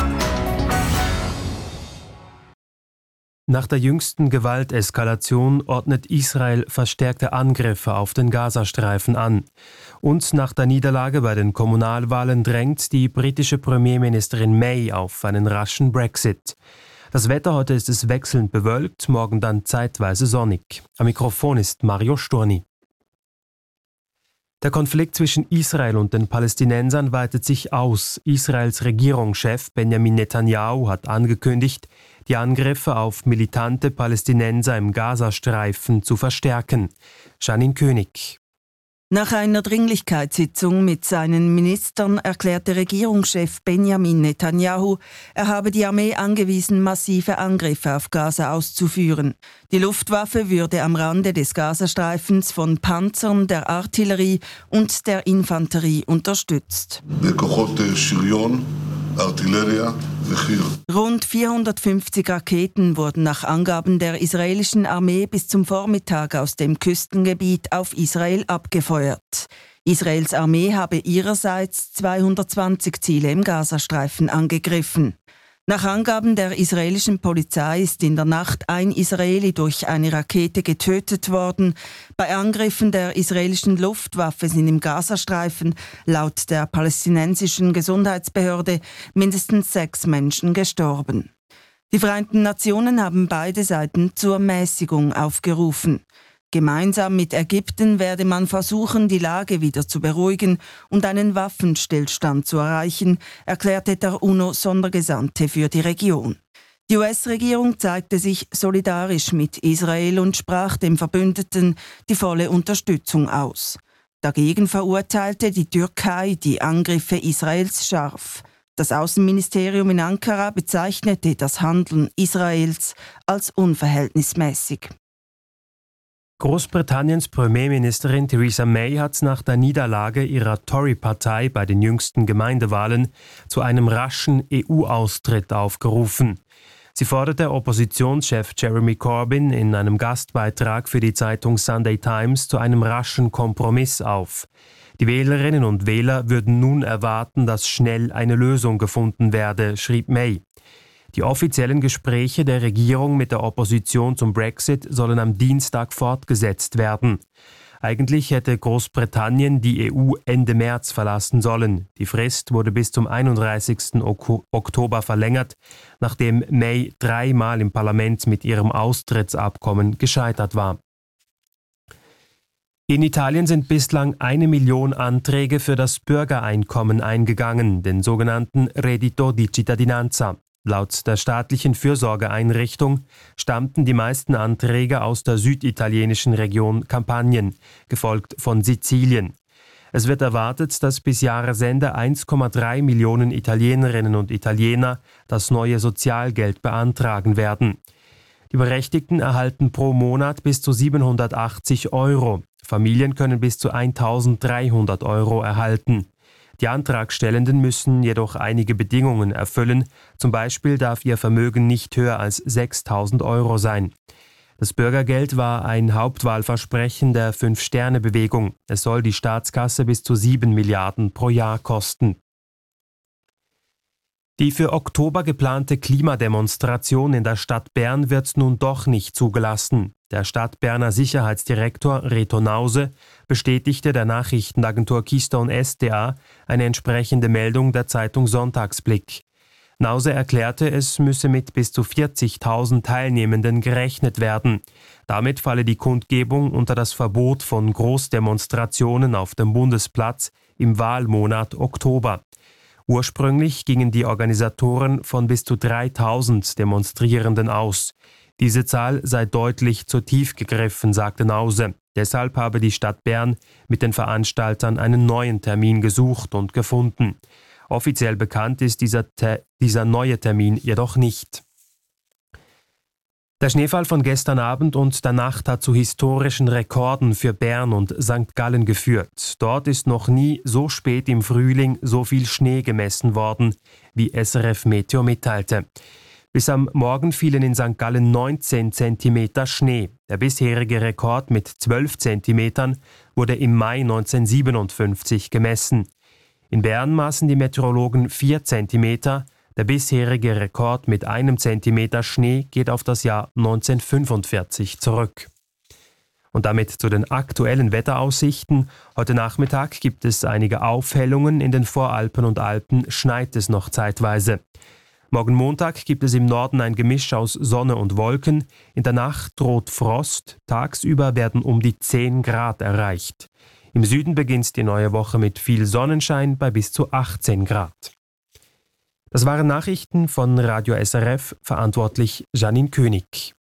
Nach der jüngsten Gewalteskalation ordnet Israel verstärkte Angriffe auf den Gazastreifen an. Und nach der Niederlage bei den Kommunalwahlen drängt die britische Premierministerin May auf einen raschen Brexit. Das Wetter heute ist es wechselnd bewölkt, morgen dann zeitweise sonnig. Am Mikrofon ist Mario Sturni. Der Konflikt zwischen Israel und den Palästinensern weitet sich aus. Israels Regierungschef Benjamin Netanyahu hat angekündigt, die Angriffe auf militante Palästinenser im Gazastreifen zu verstärken. Janine König. Nach einer Dringlichkeitssitzung mit seinen Ministern erklärte Regierungschef Benjamin Netanyahu, er habe die Armee angewiesen, massive Angriffe auf Gaza auszuführen. Die Luftwaffe würde am Rande des Gazastreifens von Panzern, der Artillerie und der Infanterie unterstützt. Rund 450 Raketen wurden nach Angaben der israelischen Armee bis zum Vormittag aus dem Küstengebiet auf Israel abgefeuert. Israels Armee habe ihrerseits 220 Ziele im Gazastreifen angegriffen. Nach Angaben der israelischen Polizei ist in der Nacht ein Israeli durch eine Rakete getötet worden. Bei Angriffen der israelischen Luftwaffe sind im Gazastreifen laut der palästinensischen Gesundheitsbehörde mindestens 6 Menschen gestorben. Die Vereinten Nationen haben beide Seiten zur Mäßigung aufgerufen. Gemeinsam mit Ägypten werde man versuchen, die Lage wieder zu beruhigen und einen Waffenstillstand zu erreichen, erklärte der UNO-Sondergesandte für die Region. Die US-Regierung zeigte sich solidarisch mit Israel und sprach dem Verbündeten die volle Unterstützung aus. Dagegen verurteilte die Türkei die Angriffe Israels scharf. Das Außenministerium in Ankara bezeichnete das Handeln Israels als unverhältnismäßig. Großbritanniens Premierministerin Theresa May hat nach der Niederlage ihrer Tory-Partei bei den jüngsten Gemeindewahlen zu einem raschen EU-Austritt aufgerufen. Sie forderte Oppositionschef Jeremy Corbyn in einem Gastbeitrag für die Zeitung Sunday Times zu einem raschen Kompromiss auf. Die Wählerinnen und Wähler würden nun erwarten, dass schnell eine Lösung gefunden werde, schrieb May. Die offiziellen Gespräche der Regierung mit der Opposition zum Brexit sollen am Dienstag fortgesetzt werden. Eigentlich hätte Großbritannien die EU Ende März verlassen sollen. Die Frist wurde bis zum 31. Oktober verlängert, nachdem May 3-mal im Parlament mit ihrem Austrittsabkommen gescheitert war. In Italien sind bislang 1 Million Anträge für das Bürgereinkommen eingegangen, den sogenannten Reddito di Cittadinanza. Laut der staatlichen Fürsorgeeinrichtung stammten die meisten Anträge aus der süditalienischen Region Kampanien, gefolgt von Sizilien. Es wird erwartet, dass bis Jahresende 1,3 Millionen Italienerinnen und Italiener das neue Sozialgeld beantragen werden. Die Berechtigten erhalten pro Monat bis zu 780 €. Familien können bis zu 1.300 € erhalten. Die Antragstellenden müssen jedoch einige Bedingungen erfüllen, zum Beispiel darf ihr Vermögen nicht höher als 6.000 € sein. Das Bürgergeld war ein Hauptwahlversprechen der Fünf-Sterne-Bewegung. Es soll die Staatskasse bis zu 7 Milliarden pro Jahr kosten. Die für Oktober geplante Klimademonstration in der Stadt Bern wird nun doch nicht zugelassen. Der Stadtberner Sicherheitsdirektor Reto Nause bestätigte der Nachrichtenagentur Keystone SDA eine entsprechende Meldung der Zeitung Sonntagsblick. Nause erklärte, es müsse mit bis zu 40.000 Teilnehmenden gerechnet werden. Damit falle die Kundgebung unter das Verbot von Großdemonstrationen auf dem Bundesplatz im Wahlmonat Oktober. Ursprünglich gingen die Organisatoren von bis zu 3.000 Demonstrierenden aus. Diese Zahl sei deutlich zu tief gegriffen, sagte Nause. Deshalb habe die Stadt Bern mit den Veranstaltern einen neuen Termin gesucht und gefunden. Offiziell bekannt ist dieser neue Termin jedoch nicht. Der Schneefall von gestern Abend und der Nacht hat zu historischen Rekorden für Bern und St. Gallen geführt. Dort ist noch nie so spät im Frühling so viel Schnee gemessen worden, wie SRF Meteo mitteilte. Bis am Morgen fielen in St. Gallen 19 Zentimeter Schnee. Der bisherige Rekord mit 12 Zentimetern wurde im Mai 1957 gemessen. In Bern maßen die Meteorologen 4 Zentimeter, Der bisherige Rekord mit 1 Zentimeter Schnee geht auf das Jahr 1945 zurück. Und damit zu den aktuellen Wetteraussichten. Heute Nachmittag gibt es einige Aufhellungen. In den Voralpen und Alpen schneit es noch zeitweise. Morgen Montag gibt es im Norden ein Gemisch aus Sonne und Wolken. In der Nacht droht Frost. Tagsüber werden um die 10 Grad erreicht. Im Süden beginnt die neue Woche mit viel Sonnenschein bei bis zu 18 Grad. Das waren Nachrichten von Radio SRF, verantwortlich Janine König.